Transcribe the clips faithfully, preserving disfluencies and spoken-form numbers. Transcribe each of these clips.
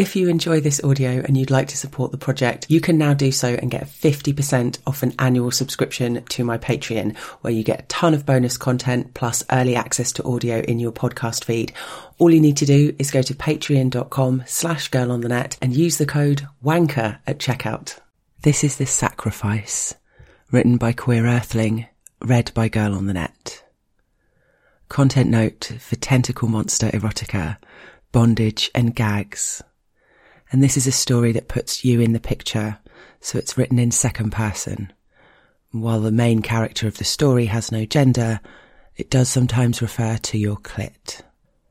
If you enjoy this audio and you'd like to support the project, you can now do so and get fifty percent off an annual subscription to my Patreon, where you get a ton of bonus content plus early access to audio in your podcast feed. All you need to do is go to patreon.com slash girl on the net and use the code WANKER at checkout. This is The Sacrifice, written by Queer Earthling, read by Girl on the Net. Content note for Tentacle Monster Erotica, Bondage and Gags. And this is a story that puts you in the picture, so it's written in second person. While the main character of the story has no gender, it does sometimes refer to your clit.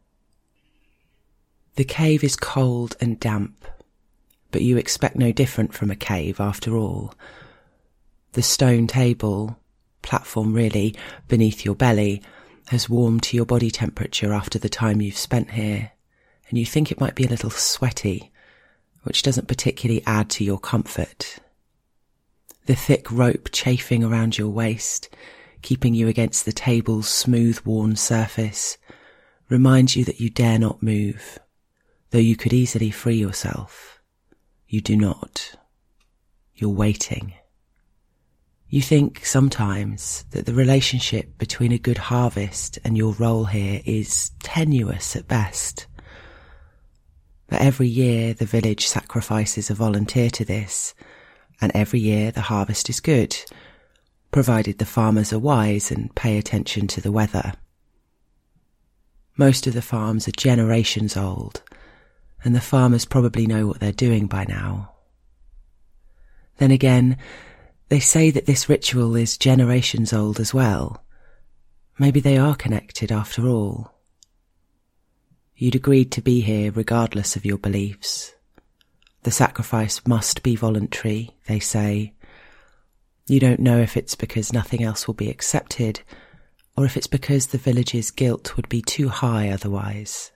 The cave is cold and damp, but you expect no different from a cave after all. The stone table, platform really, beneath your belly, has warmed to your body temperature after the time you've spent here, and you think it might be a little sweaty, which doesn't particularly add to your comfort. The thick rope chafing around your waist, keeping you against the table's smooth, worn surface, reminds you that you dare not move, though you could easily free yourself. You do not. You're waiting. You think sometimes that the relationship between a good harvest and your role here is tenuous at best. But every year the village sacrifices a volunteer to this, and every year the harvest is good, provided the farmers are wise and pay attention to the weather. Most of the farms are generations old, and the farmers probably know what they're doing by now. Then again, they say that this ritual is generations old as well. Maybe they are connected after all. You'd agreed to be here regardless of your beliefs. The sacrifice must be voluntary, they say. You don't know if it's because nothing else will be accepted, or if it's because the village's guilt would be too high otherwise.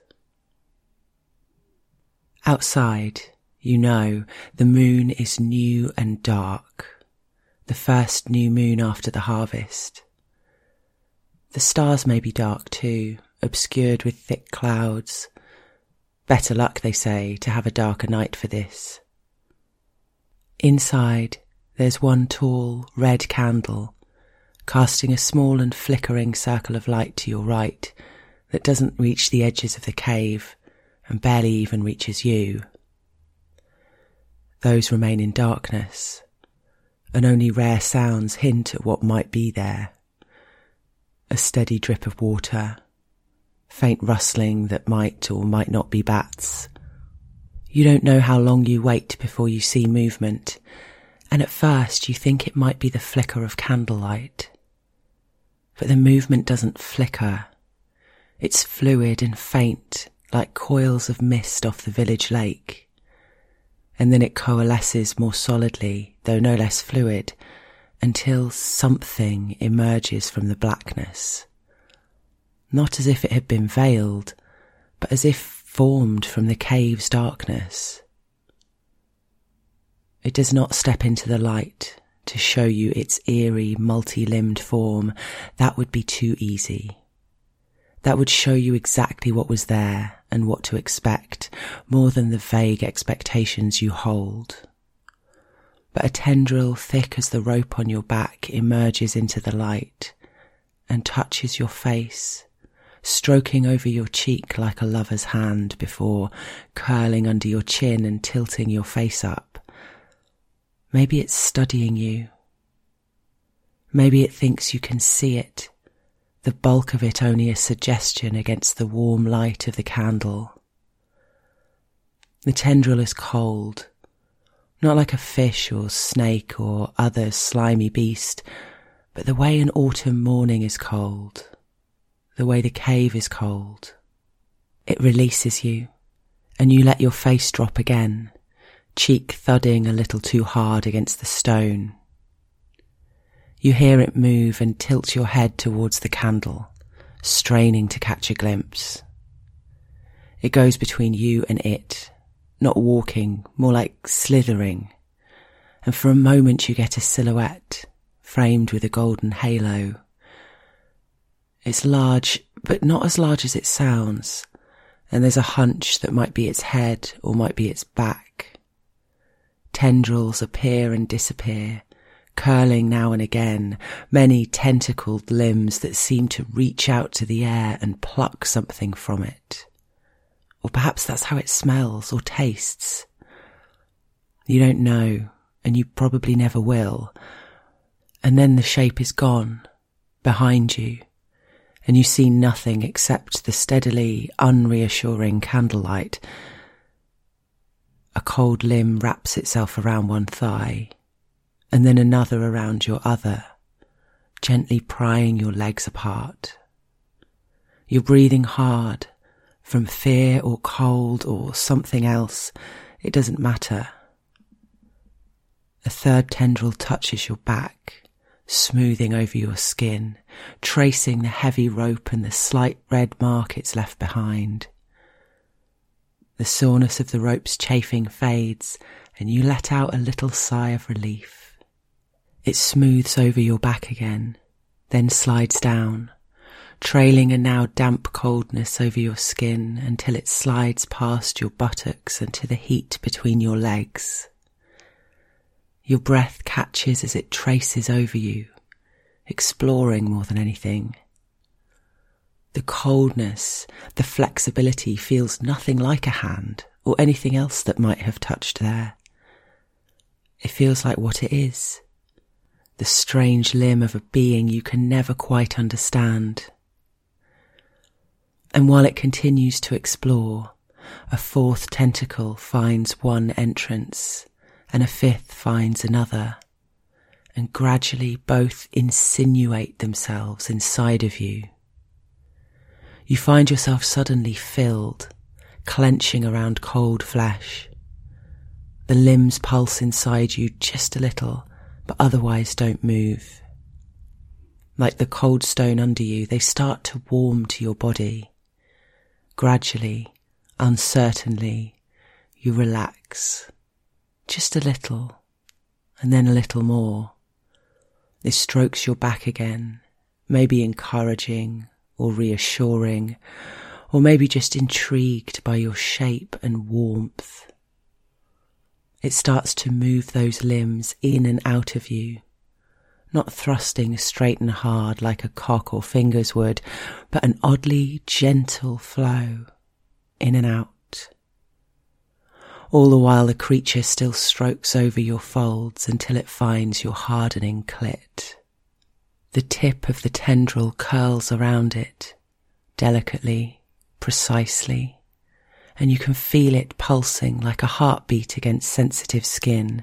Outside, you know, the moon is new and dark, the first new moon after the harvest. The stars may be dark too, obscured with thick clouds. Better luck, they say, to have a darker night for this. Inside, there's one tall, red candle, casting a small and flickering circle of light to your right that doesn't reach the edges of the cave and barely even reaches you. Those remain in darkness, and only rare sounds hint at what might be there. A steady drip of water, faint rustling that might or might not be bats. You don't know how long you wait before you see movement, and at first you think it might be the flicker of candlelight. But the movement doesn't flicker. It's fluid and faint, like coils of mist off the village lake. And then it coalesces more solidly, though no less fluid, until something emerges from the blackness. Not as if it had been veiled, but as if formed from the cave's darkness. It does not step into the light to show you its eerie, multi-limbed form. That would be too easy. That would show you exactly what was there and what to expect, more than the vague expectations you hold. But a tendril thick as the rope on your back emerges into the light and touches your face, stroking over your cheek like a lover's hand before curling under your chin and tilting your face up. Maybe it's studying you. Maybe it thinks you can see it, the bulk of it only a suggestion against the warm light of the candle. The tendril is cold, not like a fish or snake or other slimy beast, but the way an autumn morning is cold, the way the cave is cold. It releases you, and you let your face drop again, cheek thudding a little too hard against the stone. You hear it move and tilt your head towards the candle, straining to catch a glimpse. It goes between you and it, not walking, more like slithering, and for a moment you get a silhouette, framed with a golden halo. It's large, but not as large as it sounds, and there's a hunch that might be its head or might be its back. Tendrils appear and disappear, curling now and again, many tentacled limbs that seem to reach out to the air and pluck something from it. Or perhaps that's how it smells or tastes. You don't know, and you probably never will. And then the shape is gone, behind you, and you see nothing except the steadily unreassuring candlelight. A cold limb wraps itself around one thigh, and then another around your other, gently prying your legs apart. You're breathing hard, from fear or cold or something else. It doesn't matter. A third tendril touches your back, smoothing over your skin, tracing the heavy rope and the slight red mark it's left behind. The soreness of the rope's chafing fades, and you let out a little sigh of relief. It smooths over your back again, then slides down, trailing a now damp coldness over your skin until it slides past your buttocks and to the heat between your legs. Your breath catches as it traces over you, exploring more than anything. The coldness, the flexibility feels nothing like a hand or anything else that might have touched there. It feels like what it is, the strange limb of a being you can never quite understand. And while it continues to explore, a fourth tentacle finds one entrance, and a fifth finds another, and gradually both insinuate themselves inside of you. You find yourself suddenly filled, clenching around cold flesh. The limbs pulse inside you just a little, but otherwise don't move. Like the cold stone under you, they start to warm to your body. Gradually, uncertainly, you relax. Just a little, and then a little more. It strokes your back again, maybe encouraging or reassuring, or maybe just intrigued by your shape and warmth. It starts to move those limbs in and out of you, not thrusting straight and hard like a cock or fingers would, but an oddly gentle flow, in and out. All the while the creature still strokes over your folds until it finds your hardening clit. The tip of the tendril curls around it, delicately, precisely, and you can feel it pulsing like a heartbeat against sensitive skin.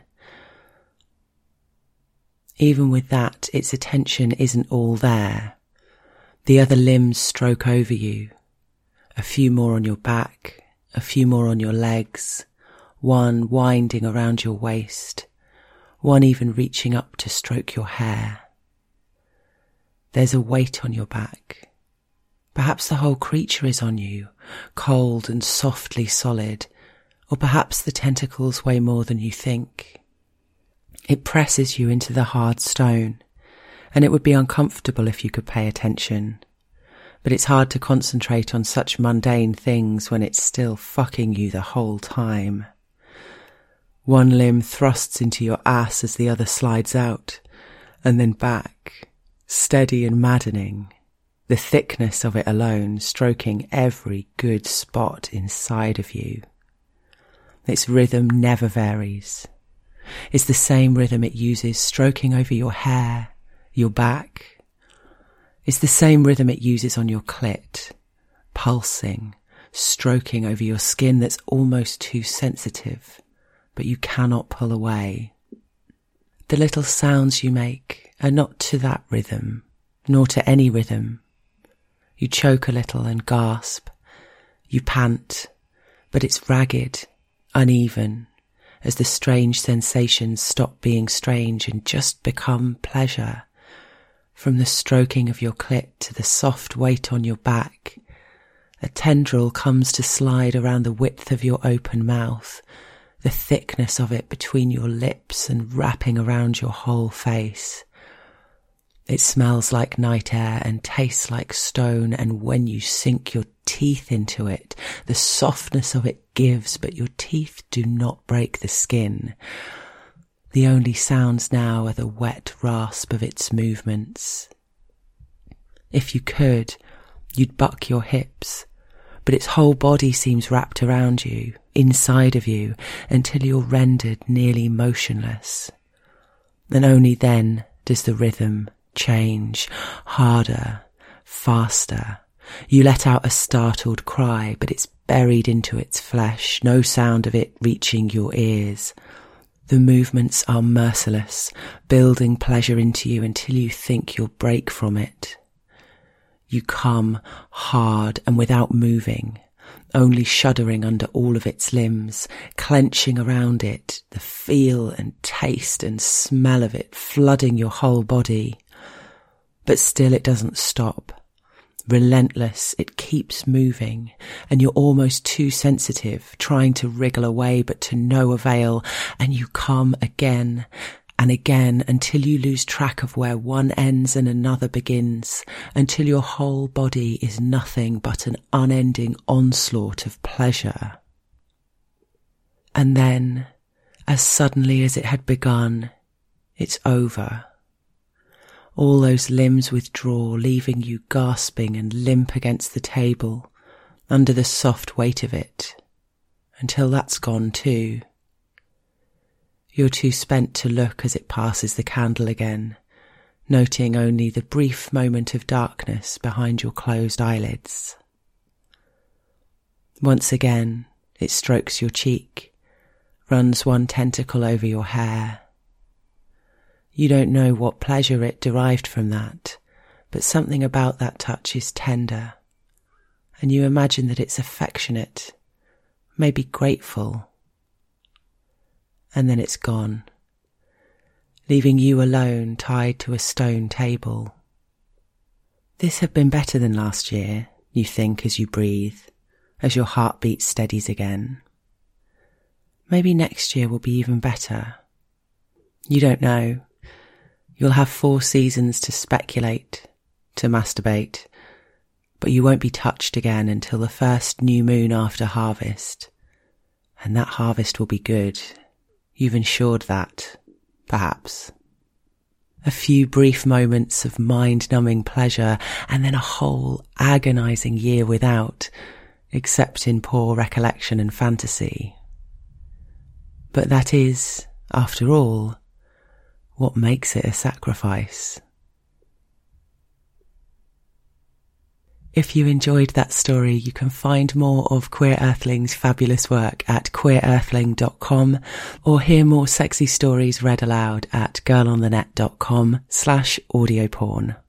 Even with that, its attention isn't all there. The other limbs stroke over you, a few more on your back, a few more on your legs, one winding around your waist, one even reaching up to stroke your hair. There's a weight on your back. Perhaps the whole creature is on you, cold and softly solid, or perhaps the tentacles weigh more than you think. It presses you into the hard stone, and it would be uncomfortable if you could pay attention. But it's hard to concentrate on such mundane things when it's still fucking you the whole time. One limb thrusts into your ass as the other slides out, and then back, steady and maddening, the thickness of it alone stroking every good spot inside of you. Its rhythm never varies. It's the same rhythm it uses stroking over your hair, your back. It's the same rhythm it uses on your clit, pulsing, stroking over your skin that's almost too sensitive, but you cannot pull away. The little sounds you make are not to that rhythm, nor to any rhythm. You choke a little and gasp. You pant, but it's ragged, uneven, as the strange sensations stop being strange and just become pleasure. From the stroking of your clit to the soft weight on your back, a tendril comes to slide around the width of your open mouth, the thickness of it between your lips and wrapping around your whole face. It smells like night air and tastes like stone, and when you sink your teeth into it, the softness of it gives, but your teeth do not break the skin. The only sounds now are the wet rasp of its movements. If you could, you'd buck your hips, but its whole body seems wrapped around you, inside of you, until you're rendered nearly motionless. And only then does the rhythm change, harder, faster. You let out a startled cry, but it's buried into its flesh, no sound of it reaching your ears. The movements are merciless, building pleasure into you until you think you'll break from it. You come hard and without moving, only shuddering under all of its limbs, clenching around it, the feel and taste and smell of it flooding your whole body. But still it doesn't stop. Relentless, it keeps moving, and you're almost too sensitive, trying to wriggle away but to no avail, and you come again and again until you lose track of where one ends and another begins, until your whole body is nothing but an unending onslaught of pleasure. And then, as suddenly as it had begun, it's over. All those limbs withdraw, leaving you gasping and limp against the table, under the soft weight of it, until that's gone too. You're too spent to look as it passes the candle again, noting only the brief moment of darkness behind your closed eyelids. Once again, it strokes your cheek, runs one tentacle over your hair. You don't know what pleasure it derived from that, but something about that touch is tender, and you imagine that it's affectionate, maybe grateful. And then it's gone, leaving you alone tied to a stone table. This had been better than last year, you think as you breathe, as your heartbeat steadies again. Maybe next year will be even better. You don't know. You'll have four seasons to speculate, to masturbate, but you won't be touched again until the first new moon after harvest. And that harvest will be good. You've ensured that, perhaps. A few brief moments of mind-numbing pleasure, and then a whole agonizing year without, except in poor recollection and fantasy. But that is, after all, what makes it a sacrifice. If you enjoyed that story, you can find more of Queer Earthling's fabulous work at queer earthling dot com, or hear more sexy stories read aloud at girlonthenet dot com slash audio porn.